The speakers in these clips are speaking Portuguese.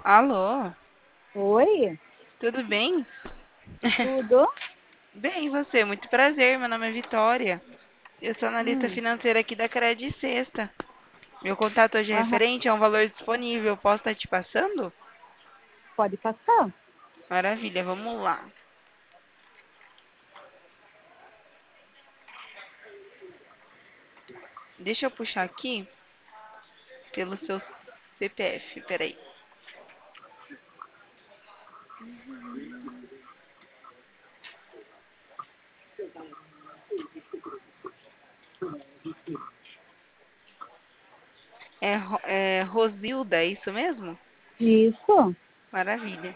Alô, Oi, tudo bem? tudo? Bem, e você? Muito prazer, meu nome é Vitória. Eu sou analista Hum, financeira aqui da Cred Sexta. Meu contato hoje é aham, referente a um valor disponível. Posso estar te passando? pode passar. Maravilha, vamos lá. Deixa eu puxar aqui pelo seu CPF, peraí. É Rosilda, é isso mesmo? Isso. Maravilha.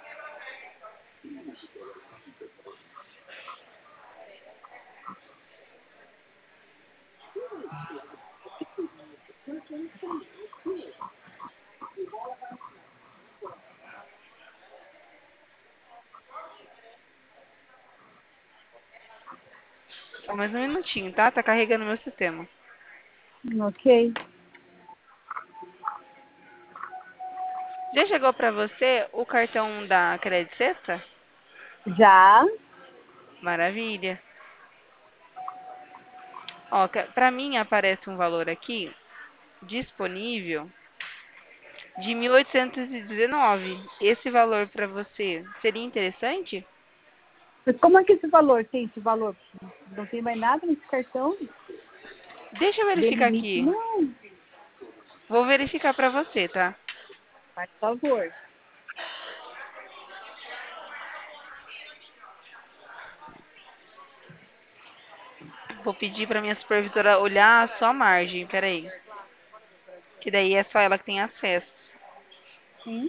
Só mais um minutinho, tá? Tá carregando meu sistema. Ok. Já chegou pra você o cartão da Cred Sexta? Já? Maravilha. Ó, pra mim aparece um valor aqui disponível de 1.819. Esse valor para você seria interessante? Mas como é que esse valor tem esse valor? Não tem mais nada nesse cartão? Deixa eu De verificar limite? aqui. Não. Vou verificar para você, tá? Faz favor. Vou pedir para minha supervisora olhar só a margem, peraí. Que daí é só ela que tem acesso. Sim.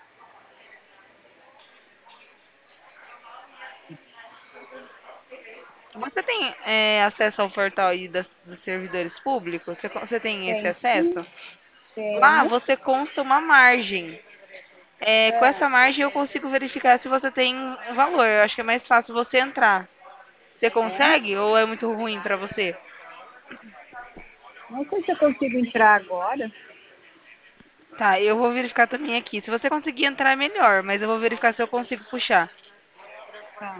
Você tem acesso ao portal aí dos servidores públicos? Você tem esse Tem sim. acesso? Lá Tenho. você consta uma margem. Com É. essa margem eu consigo verificar se você tem um valor. Eu acho que é mais fácil você entrar. Você É. consegue ou é muito ruim para você? Não sei se eu consigo entrar agora. Tá, eu vou verificar também aqui. Se você conseguir entrar é melhor, mas eu vou verificar se eu consigo puxar. Tá.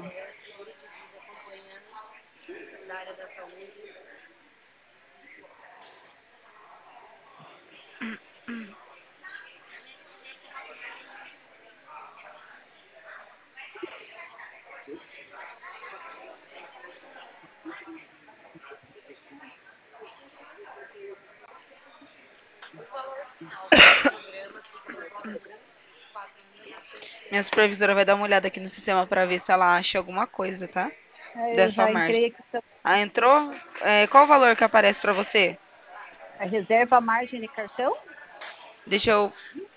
Minha supervisora vai dar uma olhada aqui no sistema para ver se ela acha alguma coisa, tá? É, eu Dessa já margem. entrei aqui. Ah, entrou? Qual o valor que aparece para você? A reserva a margem de cartão? Deixa eu.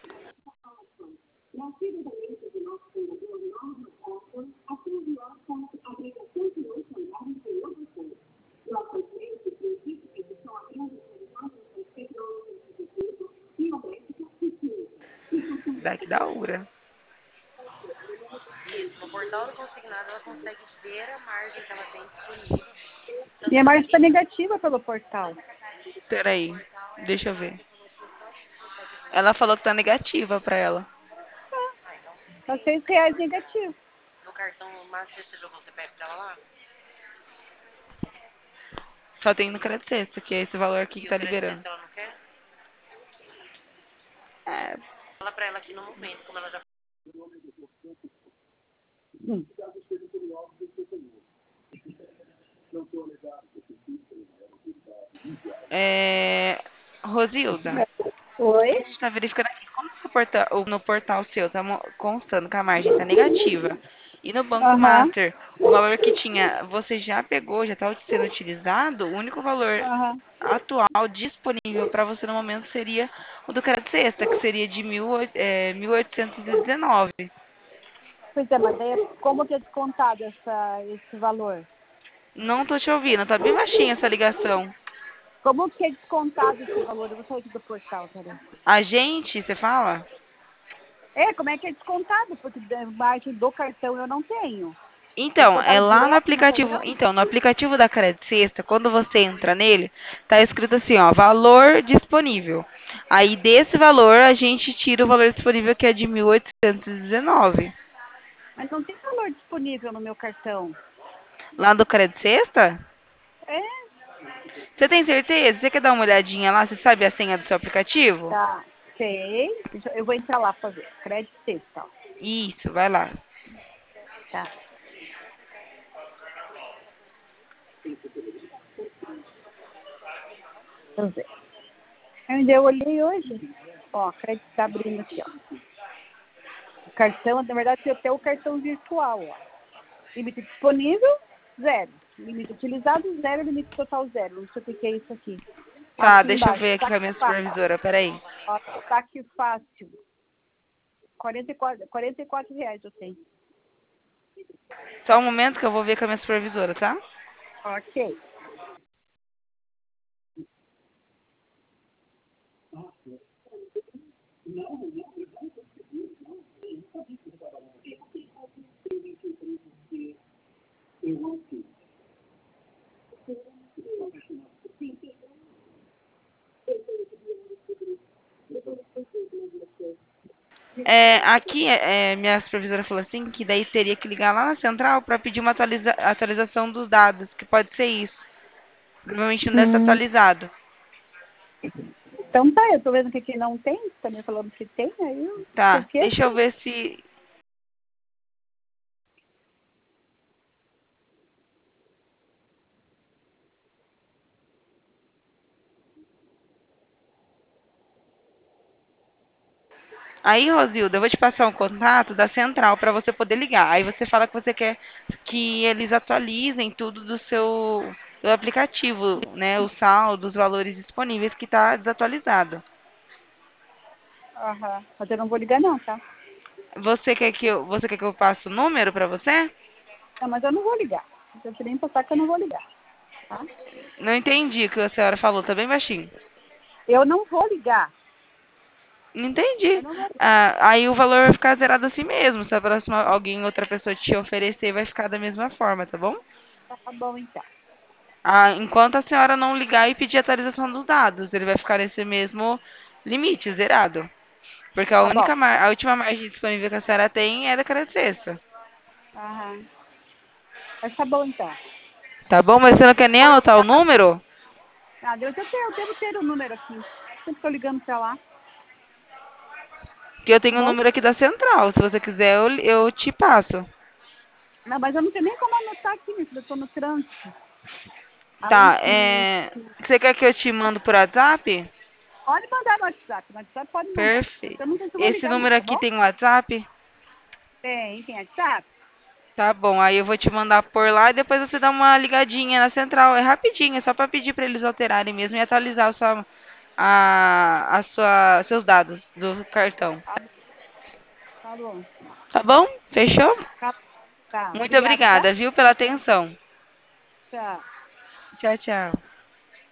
Daqui da Ura. Minha margem está negativa pelo portal. Peraí. Deixa eu ver. Ela falou que tá negativa pra ela. Tá R$ 6 negativo. Só tem no crédito sexta, que é esse valor aqui que tá liberando. É, Hum. Rosilda, Oi? a gente tá verificando aqui como no portal seu tá constando que a margem tá negativa. E no Banco Aham. Master, o valor que tinha, você já pegou, já está sendo utilizado, o único valor Aham. atual disponível para você no momento seria o do crédito sexta, que seria de 1.819. Pois é, mas daí como que é descontado esse valor? Não tô te ouvindo, tá bem baixinha essa ligação. Como que é descontado esse valor? Eu vou sair aqui do portal, peraí. A gente, você fala? É, como é que é descontado? Porque da margem do cartão eu não tenho. É Então, é descontado lá no direto no aplicativo. cartão? Então, no aplicativo da Credit Sexta, quando você entra nele, tá escrito assim, ó, valor disponível. Aí desse valor a gente tira o valor disponível que é de 1.819. Mas não tem valor disponível no meu cartão. Lá do Crédito Sexta? É, Você tem certeza? Você quer dar uma olhadinha lá? Você sabe a senha do seu aplicativo? tá. Sei. Eu vou entrar lá pra ver. Crédito sexta, ó. Isso, vai lá. Tá. Vamos ver. Onde eu olhei hoje. Ó, crédito tá abrindo aqui, ó. O cartão, na verdade, eu tenho o cartão virtual, ó. Limite disponível, zero. Limite utilizado, zero. Limite total, zero. Não sei o que é isso aqui. Tá, Aqui deixa eu embaixo, ver aqui com a minha supervisora, peraí. ó, saque fácil. 44 reais eu tenho. Só um momento que eu vou ver com a minha supervisora, tá? Ok. Aqui, minha supervisora falou assim que daí teria que ligar lá na central para pedir uma atualização dos dados, que pode ser isso. Provavelmente não deve estar Hum, atualizado. então tá, eu tô vendo que aqui não tem, você tá me falando que tem, aí por Tá, que deixa eu tem? ver se. Aí, Rosilda, eu vou te passar um contato da central para você poder ligar. Aí você fala que você quer que eles atualizem tudo do aplicativo, né? O saldo, os valores disponíveis que está desatualizado. Aham, mas eu não vou ligar não, tá? Você quer que eu passe o número para você? Não, mas eu não vou ligar. Eu nem passar que eu não vou ligar, tá? Não entendi o que a senhora falou, tá bem baixinho. Eu não vou ligar. Não Eu entendi. não vou. Aí o valor vai ficar zerado assim mesmo. Se a próxima outra pessoa te oferecer, vai ficar da mesma forma, tá bom? Tá bom, então. Enquanto a senhora não ligar e pedir atualização dos dados, ele vai ficar nesse mesmo limite, zerado. Porque Tá bom. a última margem disponível que a senhora tem é da cada sexta. Aham. Mas tá bom, então. Tá bom? Mas você não quer nem Vou anotar o ligar. número? Ah, eu devo ter o número aqui. Sempre tô ligando pra lá, Que eu tá tenho o bom? número aqui da central. Se você quiser, eu te passo. Não, mas eu não tenho nem como anotar aqui, meu filho. Eu tô no trânsito. Além Tá, que. você quer que eu te mando por WhatsApp? Pode mandar no WhatsApp. No WhatsApp pode mandar. Perfeito. Eu não sei se eu vou Esse ligar, não, número tá aqui bom? tem WhatsApp? Tem WhatsApp? Tá bom, aí eu vou te mandar por lá e depois você dá uma ligadinha na central. É rapidinho, é só pra pedir pra eles alterarem mesmo e atualizar seus dados do cartão. Tá, tá bom. Tá bom? Fechou? Tá, tá. Muito Obrigada, tá? obrigada, viu, pela atenção. Tchau. Tchau, tchau.